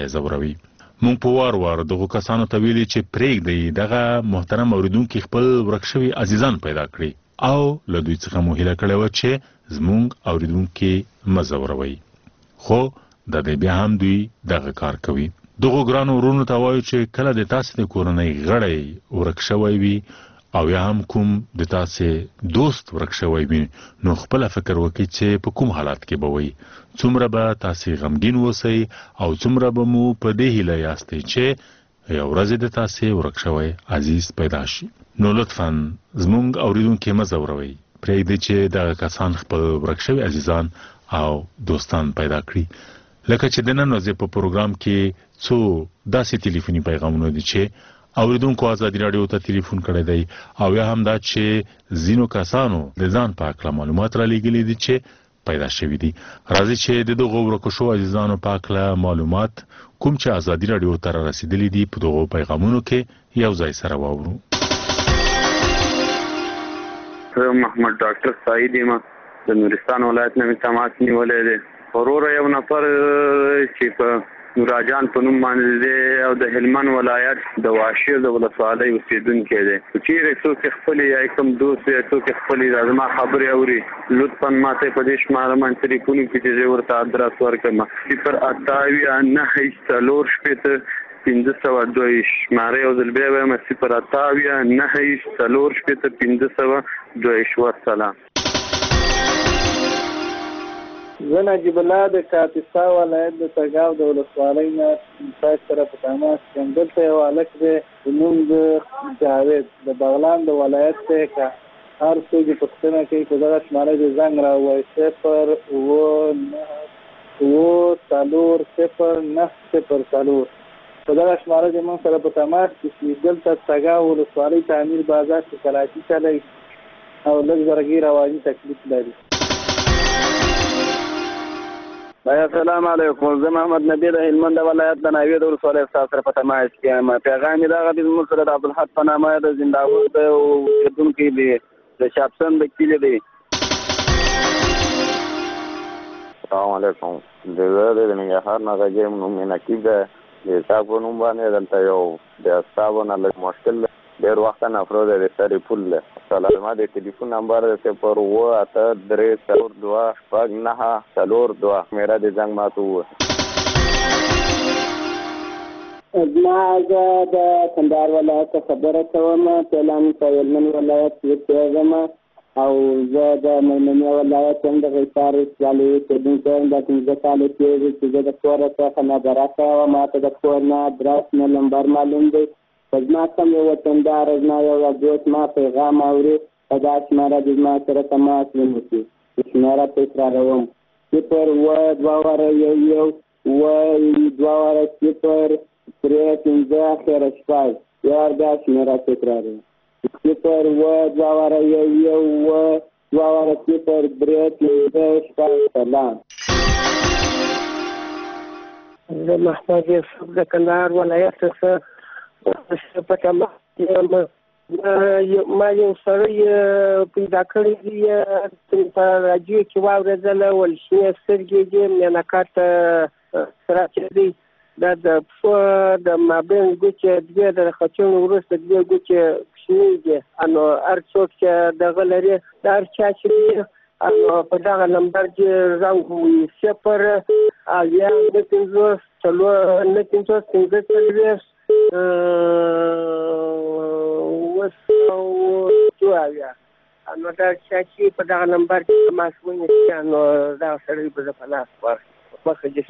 ځوروي. موږ په وار وار دغو کسانو ته ویلي چې پرېږدئ دغه محترم اورېدونکي خپل ورک شوي عزیزان پیدا کړي او له دوی څخه مو هیله کړې وه چې زموږ اورېدونکي مه ځوروئ. خو د دې بیا هم دوی دغه کار کوي. دغو ګرانو ورونو ته وایو چې کله د تاسې د کورنۍ غړی ورک شوی وي او یا هم کوم د تاسې دوست ورک شوی وي نو خپله فکر وکړئ چې په کوم حالات کې به وئ. څومره به تاسې غمګین اوسئ او څومره به مو په دې هیله یاستئ چې یو ورځ د تاسې ورک شوی عزیز پیدا شي. نو لطفا زموږ اورېدونکي مه ځوروئ. پرېږدئ چې دغه کسان خپل ورک شوي عزیزان او دوستان پیدا کړي. لکه چې د نن ورځې په پروګرام کې څو داسې ټلیفوني پیغامونه دي چې اوریدونکو ازادي راډیو ته ټلیفون کړی دی او یا هم دا چې ځینو کسانو د ځان په هکله معلومات را لیږلي دي چې پیدا شوي دي. راځي چې د دغو ورکو شوو عزیزانو په هکله معلومات کوم چې ازادي راډیو ته را رسېدلي دي په دغو پیغامونو کې یو ځای سره واورو. زه محمد ډاکټر سعید یم، د نورستان ولایت نه مې تماس نیولی دی. وروره یو نفر چې په نوراجان په نوم باندې دی او د هلمند ولایت د واشیر د ولسوالۍ اوسېدونکی دی. چېرې څوک خپلې یا کوم دوست یا څوک خپلې زما خبرې اوري لطفا ماته په دې شماره باندې ټلیفون وکړي چې زه ورته ادرس ورکړم. 058 شماره یو ځل بیا وایم 058 والسلام. زه نجیب الله د کاپیسا ولایت د تګاو د ولسوالۍ نه تاسو سره په تماس یم. دلته یو هلک دی نوم د جاوید د بغلان د ولایت دی. که هر څوک یې پوښتنه کوي په دغه شماره دې زنګ راووایي 09404 په دغه شماره دې موږ سره په تماس کې شي. دلته تګاو ولسوالۍ تعمیر بازار کې کراچي چلی او لږ زرګي رواني تکلیف لري. السلام علیکم. زه محمد نبی د هلمند ولایت د ناوې د ولسوالۍ استاد سره په تماس کې یم. پیغام یې دغه دی زموږ سره د عبدالحق په نامه د زنداور د اوسېدونکی دی د شاپسن د کلي دی. السلام علیکم. زه د ننګرهار نه غږ یم. نوم مې نقیب دی. د تا په نوم باندې دلته یو د اصحابو نه لږ مشکل دی. ډېر وخت نه افرود دی سرې پول دی. زما د ټلیفون نمبر دی 08332 میرا د زنګ ماته ووایه. زما زه د کندهار ولایت خبره کوم. فعلا په هلمند ولایت کې اوسېږم او زه د میمنې ولایت یم د غیسار ولسوالۍ اوسېدونکی یم. دا 15 کاله کېږي چې زه د کوره څخه نابرخه وم. ماته د کور نه ادرس نه نمبر معلوم دی. زما کوم یو وطندار زما یو دوست ما پیغام اوري په دا شماره د زما سره تماس ونیسي. شماره تکراروم 02020 یار دا شماره تکراروم 02020 سلام. زه محمد یوسف د کندهار ولایت څخه په تماس یم. ما یو سړی پیدا کړی دی په راډیو کې واورېدله ولشنې سترګې دي مینکات سره چې دی دا د پښو د مابین ګوتې دوې د خچونو وروسته دوې ګوتې کوچنۍ دي. نو هر څوک چې دغه لري د هر چا چې په دغه نمبر کې زنګ ووایي 0 نو دا چې په دغه نمبر کې تماس ونیسي نو دغه سړی به زه په لاس ورکړم. مخه دې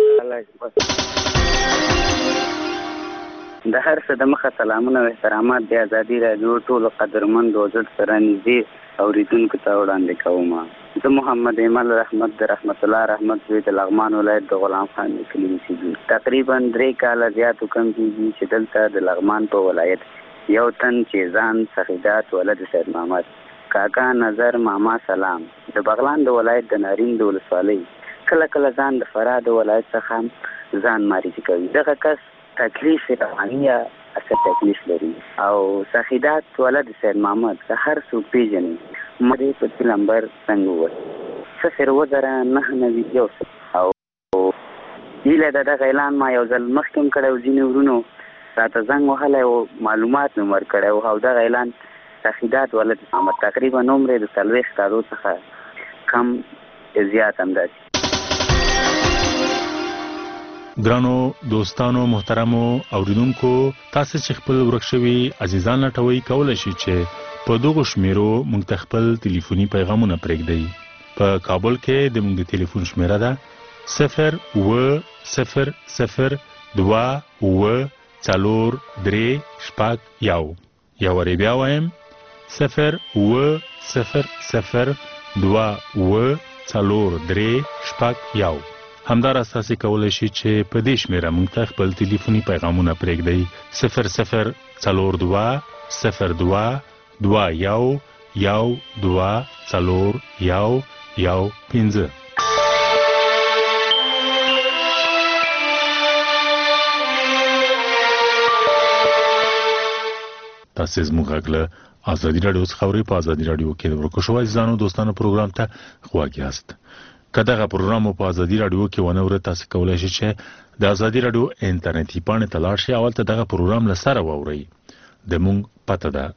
د هر څه د مخه سلامونه او احترامات د ازادي راډیو ټولو قدرمندو زړه سره نږدې اورېدونکو ته وړاندې کوم. زه محمد ایمل رحمت د رحمت الله رحمت زوی د لغمان ولایت د غلام خان د کلي اوسېدونکی. تقریبا 3 کاله زیات کم کېږي چې دلته د لغمان په ولایت یو تن چې ځان سخیدات ولد سید محمد کاکا نظر ماما سلام د بغلان د ولایت د نارین د ولسوالۍ کله کله ځان د فراه د ولایت څخه ځان معرفي کوي. دغه کس تکلیف رواني یا اصل تکلیف لري او سخیدات ولد سید محمد که هر څوک پیژني مدې په نمبر څنګه ووایي 00991 او هیله ده دغه اعلان ما یو ځل مخکې هم کړی و، ځینې ورونو راته زنګ وهلی و، معلومات مې ورکړی و او دغه اعلان تاخیدات ولد محمد تقریبا عمر د 40 کالو څخه کم زیات همداسې. ګرانو دوستانو محترمو اوریدونکو، تاسو چې خپل ورک شوي عزیزان لټوي کولای شئ چې په دغه شمیرو موږ ته خپل ټلیفوني پیغامونه پرېږدئ. په کابل کې د موږ د ټلیفون شمیره ده 0800243 یا وری بیا وایم 0800243 همدار اساسي کولای شي چې په دې شمیره موږ ته خپل ټلیفوني پیغامونه پرېږدئ 0022221 تاسو زموږ غږ آزادي رادیو څخه اورئ. په آزادي رادیو کې د ورکو شوو عزیزانو دوستانو پروګرام ته خواږه یاست. که دغه پروګرام په آزادي رادیو کې ونه اورئ، تاسو کولای شئ چې د آزادي رادیو انټرنیټي پاڼې ته لاړ شئ او هلته دغه پروګرام له سره واورئ. زموږ پته ده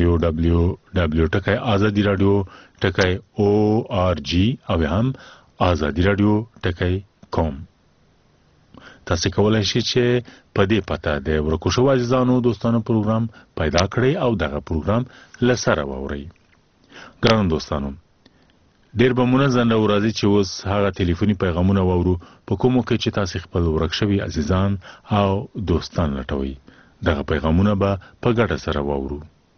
www.azadiradio.org او هم azadiradio.com. تاسو کولای شئ چې په دې پته د ورکو شوو عزیزانو دوستانو پروګرام پیدا کړئ او دغه پروګرام له سره واورئ. ګرانو دوستانو، ډېر به منظم راځي چې اوس هغه ټلیفوني پیغامونه واورو په کومو کې چې تاسو خپل ورک شوي عزیزان او دوستان لټوي. دغه پیغامونه به په ګډه سره واورو.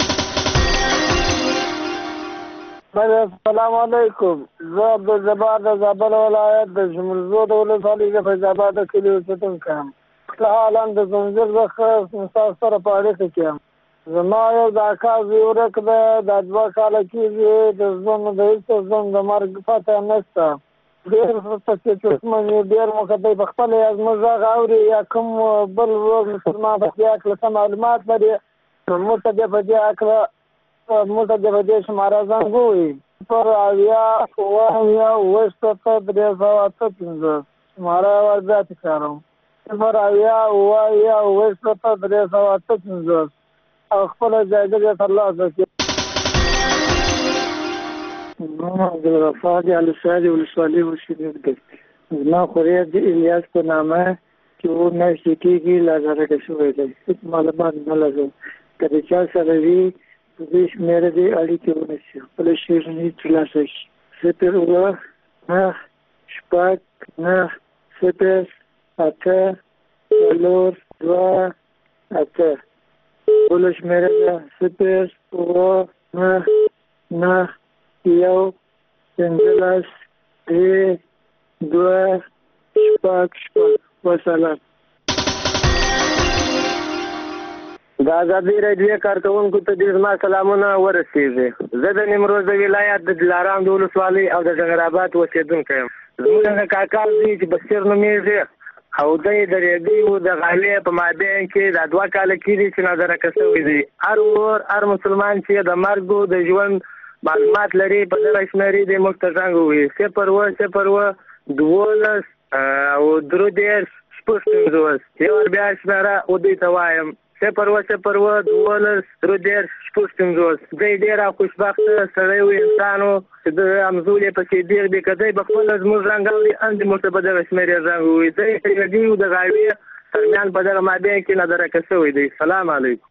السلام علیکم. زه عبدالجبار د زابل ولایت د شمولزو د ولسوالۍ د فیض آباد کلي اوسېدونکی یم. حالا د زنځیر څخه ستاسو سره په اړیکه کې یم. زما یو د اکا زوی ورک دی، دا 2 کاله کېږي. د ژوند د هېڅ ژوند د مرګ پته نشته. ډېر پسې چشمن یو، ډېر مقدۍ په خپله یا زموږ غږ اوري یا کوم بل مسلمان په دې هکله څه معلومات لري، موږ ته بیا په دې هکله موږ ته د دې شماره زنګ ووایي 080-358-358 شماره یې بیا تکراروم 080-358-358 او خپله جایزه یې ترلاسه کړي. زما عبدالغفار د الوسادي ولسوالۍ اوسېدونکی. زما خوريی د الیاس په نامه چې اووه میاشتې کېږي لا زرګه شوی دی. هېڅ معلومات نه لرم. که د چا سره وي په دې شمېره دې اړیکې ونیسي، خپله شیریني ترلاسه کړي. 089-8-4-2-8 بله شمېره ده 0-9-9-1-3-2-6 وسلام. د ازادۍ راډیو کارکوونکو ته ډېر زما سلامونه ورسېږي. زه د نیمروز د ولایت د دلارام د ولسوالۍ او د ډنګرآباد اوسېدونکی یم. زموږ د کاکا زوی چې بصیر نومېږي او دی د ریډیو د غالۍ په مابین کې دا 2 کاله کېږي چې نظرکه شوی دی. هر مسلمان چې د مرګ د ژوند معلومات لري په دغه شمېرې دې موږ ته زنګ ووهي 0-0-12 او 3-0-6 یو ور بیا شمېره دوی ته وایم 0-0-12-6 دی ډېر خوشبخته سړی و، انسان و چې د همزولې پسې ډېر دی. که دی به خپله زموږ رنګ اوري هم دې موږ ته په دغه شمېرې زنګ ووهي. دی د ریډیو د غاوې ترمیان په دغه مابین کې نظرکه شوی دی. سلام علیکم.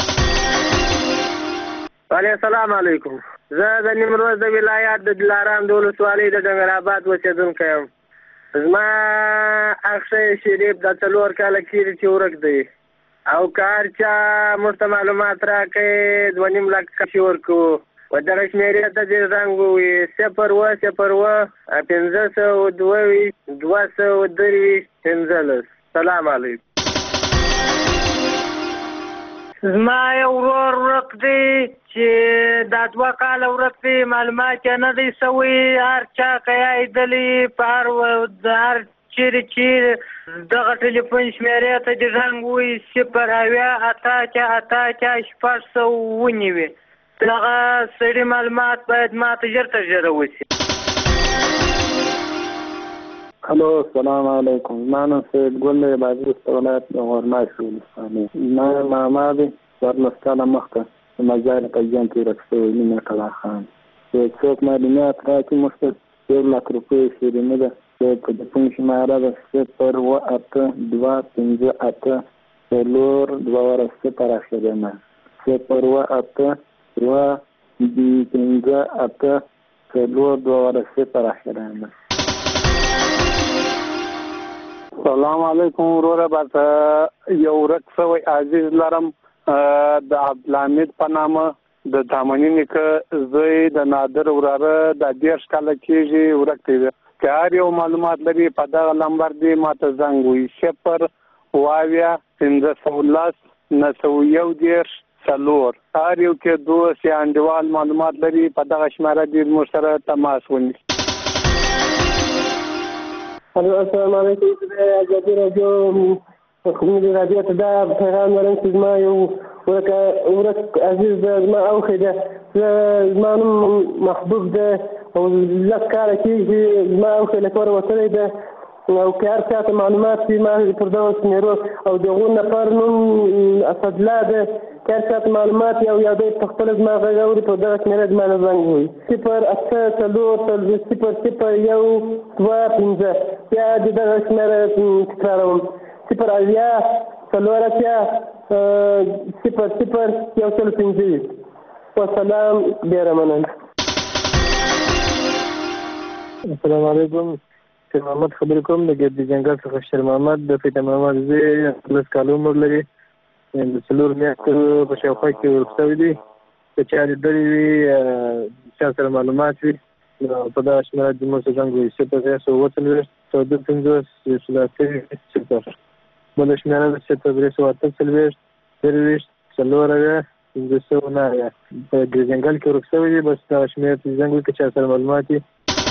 السلام علیکم. زه د نیمروز د ولایت د دلارام د ولسوالۍ د ډنګرآباد اوسېدونکی یم. زما اخښی شریف دا 4 کاله کېږي چې ورک دی او که هر چا موږ ته معلومات راکړي 2.5 لک کشي ورکوو. په دغه شمېرې ته دې زنګ ووایي 0-0-522-223 سلام علیکم. زما یو ورور ورک دی چې دا 2 کاله ورک دی، معلومات یې نه دی سوی. هر چا که یې لیدلي په هر چیرې چې دغه ټلیفون شمېرې ته دې زنګ ووایي 0-8-8-6 دغه سړي معلومات باید ما ته ژر تر ژره وشي. الو السلام علیکم. زما نوم سید ګل دی، بادغیس ولایت د غورمای ولسوالۍ. زما ماما دی څوارلس کاله مخکې د مزار په جنګ کې ورک شوی، مینه کلا خان. چې څوک معلومات راکړي موږ ته 1 لک روپۍ شیریني ده. چې په تلیفون شماره ده 08258 4 0 0 سلام علیکم وروره. بس یو ورک شوی عزیز لرم د عبدالحمید په نامه د تامنی نیکه زوی د نادر وراره د 10 کاله کېږي ورک دی. که هر یو معلومات لري په دغه نمبر دی ماته زنګ وي 0 هر یو کې دوست یا انډیوال معلومات لري په دغه شماره دی موږ سره تماس ونیسي. السلام علیکم. ازادي راډیو خبرونه راډیو ته دا پیغام ورم چې زما یو ورک عزیز زما اوخې ده. زما نوم محبوب ده او لس کاله کېږي زما اوخې له کوره وتلی ده او که هر چا ته معلومات وي ما پر دغه شمېرو او د هغو نفر نوم اسدالله ده. که هر چا ته معلومات وي او یا دوی په خپله زما غږ اوري په دغه شمېره زما نه زنګ ووهي 084 بیا د دغه شمېره تکراروم 0 وسلام. ډېره مننه. السلام علیکم. شیر محمد خبرې کوم د ګردي جنګل څخه. شیر محمد د فیض محمد زوی 11 کاله عمر لري. د 4 میاشتو په شاوخوا کې ورک شوی دی. که چا لیدلی وي چا سره معلومات وي په دغه شمېره د موږ ته زنګ ووهي 0 بله شمېره ده 0 په ګردي جنګل کې ورک شوی دی. بس دغه شمېره ته زنګ ووهي که چا سره معلومات وي.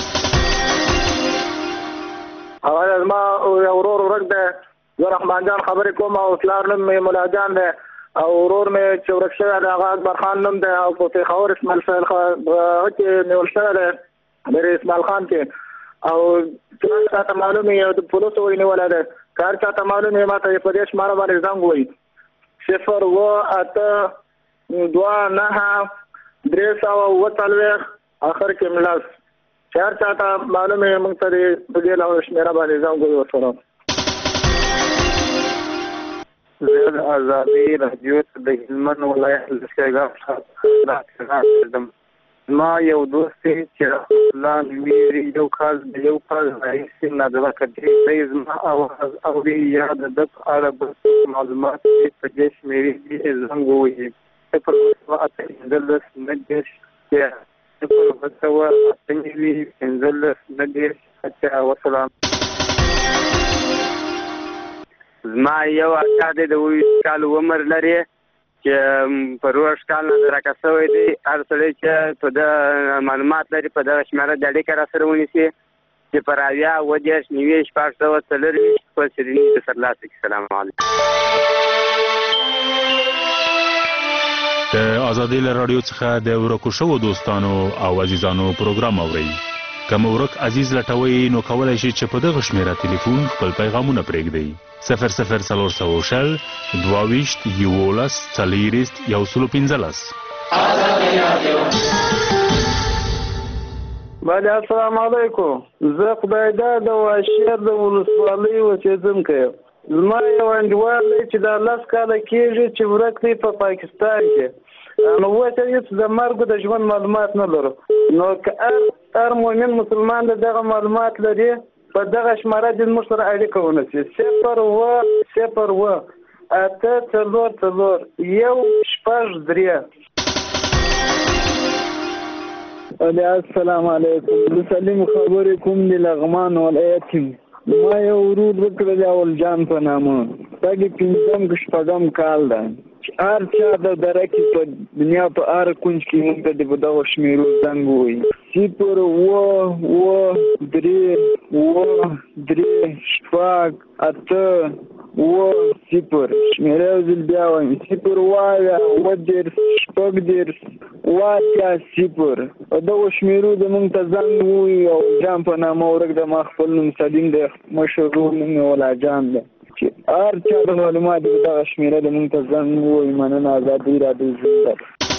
اول زما یو ورور ورک دی. زه رحمان جان خبرې کوم او پلار نوم مې ملا جان دی او ورور مې چې ورک شوی دی هغه اکبر خان نوم دی او په پېښور اسماعیل خان کې نیول شوی دی د اسماعیل خان کې او چې چاته معلوم یې د پولیسو ونیولی دی. که هر چاته معلوم یې ما ته په دې شماره باندې زنګ ووهي 0 آخر کې ملاس. چې هر چاته معلوم یې موږ ته په دې شمېره باندې زنګ ووهي ورسره. زه د ازادي راډیو د هلمند ولایت له شیګام څخه راځم. ما یو دوست چې الله نومیږي یو کال راهیسې نادره کړی دی. زما اواز اوري یا د ده په اړه بل معلومات په دې شمېرې کې زنګ ووهي 0 وسلام. زما یو اکا دی د 20 کال عمر لري چې په 20 کال نه راکه شوی دی. هر سړی چې په د معلومات لري په دغه شمېره د اړیکه راسره ونیسي 0 په شیریني د سرلاسه کې. سلام علیکم. د ازادي راډیو څخه د ورکو شوو دوستانو او عزیزانو پروګرام اورئ. که مو ورک عزیز لټوئ نو کولی شئ چې په دغه شمېره تلیفون خپل پیغامونه پرېږدئ 00400 22 11 115. بله السلام علیکم. زه خدایدار د واشیر د ولسوالۍ اوسېدونکی یم. زما یو انډیوال دی چې دا 10 کاله کېږي چې ورک دی په پاکستان کې. نو اوس هېڅ د مرګ د ژوند معلومات نه لرو. نو که هر مؤمن مسلمان دغه معلومات لري په دغه شماره دې موږ سره اړیکه ونیسي 0 السلام علیکم. زه سلیم خبرې کوم د لغمان ولایت یم. ما یو ورور وکړی دی اول جان په نامه. پکې 5 کال ده. هر چا د دره کې په دنیا په هر کونج کې موږ ته د په دغه شمېرو زنګ ووهي 0 3 7 8 0 شمیره یو ځل بیا وایم 0 اویا 10 شپږ 10 0 او دغو شمیرو زموږ ته زنګ ووایي او جان په نامه ورک د ما خپل نوم سلیم دی مشر ورور نوم یې ولا جان دی چې هر چا د معلومات دغه شمیره زموږ ته زنګ ووایي مننه ازادي راډیو زنده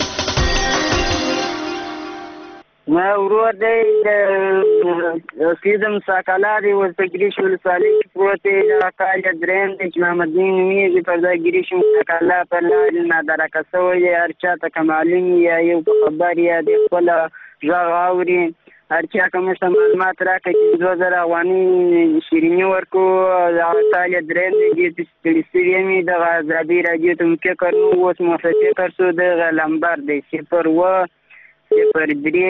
ما ورور دی د اوسېدم ساکالاري ورته ګریش ولسوالۍ کې پروت دی دغه کال یې درېیم دی چې محمددین نومېږي پر ځای ګریش ساکالا پر لارې نادرکه شوی دی هر چا ته که معلوم یا یو خبر یا د خپله غږ اوري هر چا که موږ ته معلومات راکړي چې 2000 افغانۍ شیریني ورکړو دغه کال یې درېیم دی دې ته ستړي شوي یم دغه ازادي راډیو ته مو فکر نه اوس مو فکر شو دغه لمبر دی 0 0 3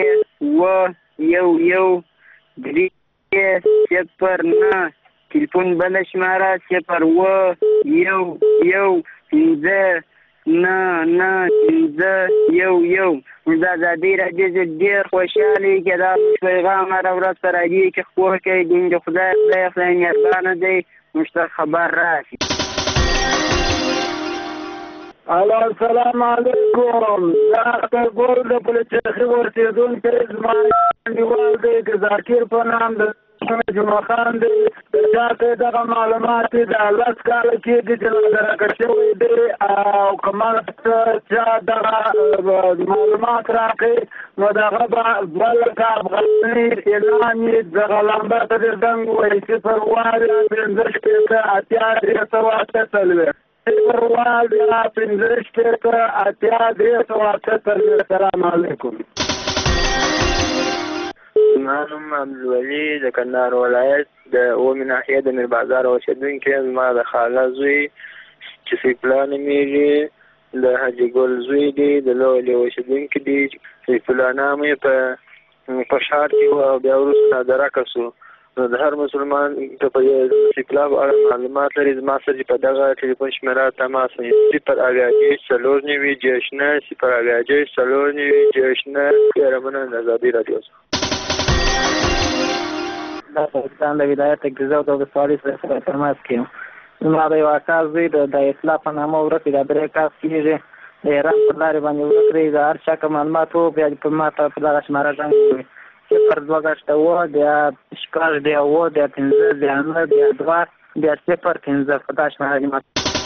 1 3 0 9 تلیفون بل شماره 0 1 5 9 1 موږ د ازادي راډیو ډېر خوشحاله یو چې دا پیغام هره ورځ په راډیو کې خپور کوي د خدای مهربانه دی موږ ته خبر راشي السلام علیکم دا اختر ګل د پولیسي ورسېدونکی زما انډیوال دی د ذاکر په نام د جمعه خان دی چا ته دغه معلومات د 10 کاله کېږي چې نادرکه شوی دی او که ما چا دغه معلومات راکړي نو دغه به بله که افغانۍ اعلان یې دغه لمبر ته د زنګ ووایي 0 5 شپېته 83 السلام علیکم زما نوم عبدالولي د کندهار ولایت د اومې ناحیې د میر بازار اوسېدونکی زما د خاله زوی چې سیف الله نومېږي د حاجي ګل زوی دی د لویلې اوسېدونکی دی سیف الله نام یې په ښار کې و او بیا وروسته نادرکه شو نو د هر مسلمان ته په سیف الله په اړه معلومات لري زما سره په دغه ټلیفون شمېره تماس ونیسي 0 ډېره مننه د ازادي راډیو څخه د پاکستان د ولایت ګرځاو د ولسوالۍ سره تماس کې زما د یو اکا زوی د اطلاع په نامه ورک د 3 کال کېږي د ایران په لارې باندې ورک دی د هر چا که معلومات و بیا په ما ته په دغه شماره زنګ ووایي 0 2 بیا شپږ بیا 5 بیا 9 بیا 2 بیا 0 5 په دغه شماره دي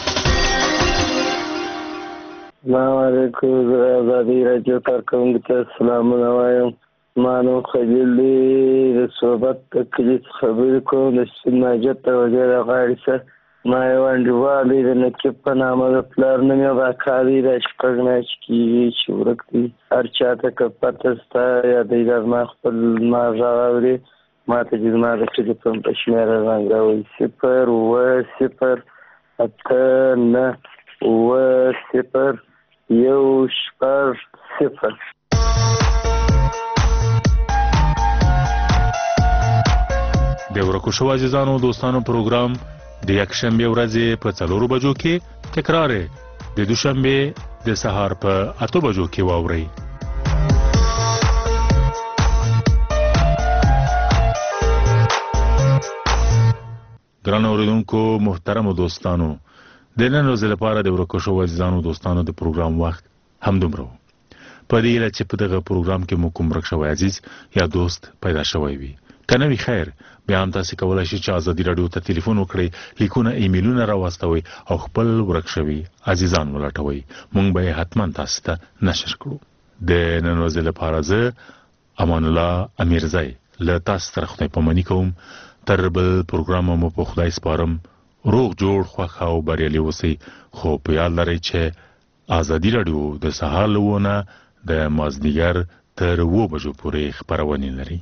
السلام علیکم ازادي راډیو کارکوونکو ته سلامونه وایم ما نوم خلیل دی د صحبت د کلي خبرې کوم د سپین ماجد ته وزیر غاړې سره ما یو انډیوال دی د نقیب په نامه د پلار نوم یې اکا دی دا شپږ میاشتې کېږي چې ورک دی هر چا ته که پته شته یا دی دا زما خپل ما غږ اوري ما ته چې زما د ټلیفون په شمېره زنګ راوایي 0 د ورکو شو عزیزانو دوستانو پروګرام د یکشنبه ورځې په 4 بجو کې تکرار د دوشنبه د سهار په 8 بجو کې واوري ګران اوریدونکو محترم دوستانو د نن ورځې لپاره د ورکو شو عزیزانو دوستانو د پروګرام وخت هم دومره په دې لاره چې په دغه پروګرام کې مو کوم ورک شو عزیز یا دوست پیدا شوی وي کنه وی خیر بیا هم تاسو کولای شئ چې ازادي راډیو ته ټلیفون وکړئ لیکونه ایمیلونه راوستوي او خپل ورک شوی عزیزان ولټوي مونږ به حتما تاسو ته نشر کړو د نن ورځې لپاره زه امان الله امیرزای له تاسو سره خدای پامنی کوم تر بل پروګرام مو په خدای سپارم روغ جوړ خوښ او بریالي اوسئ خو په یاد لرئ چې ازادي راډیو د سهار لونه د مازدیګر تر 2 بجو پورې خبرونه لري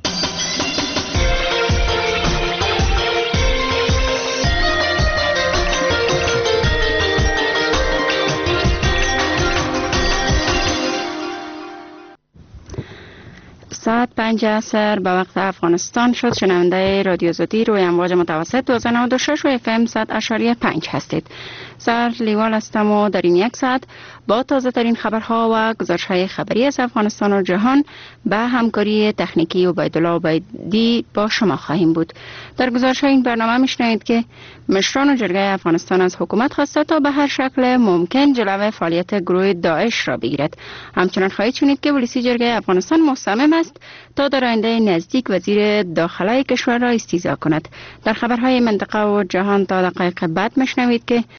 साथ 5 عصر به وقت افغانستان شد. شنونده رادیو آزادی روی امواج متوسط 92.6 و FM 100.5 هستید. سر لیوال هستم و در این یک ساعت با تازه ترین خبرها و گزارش‌های خبری از افغانستان و جهان به همکاری تکنیکی عبیدالله عبیدی با شما خواهیم بود. در گزارش‌های این برنامه می‌شنوید که مشران جرگه افغانستان از حکومت خواسته تا به هر شکل ممکن جلوی فعالیت گروه داعش را بگیرد. همچنین خواهید شنید که پلیس جرگه افغانستان مصمم است تا در آینده نزدیک وزیر داخله کشور را استیضاح کند. در خبرهای منطقه و جهان تا دقایق بعد می‌شنوید که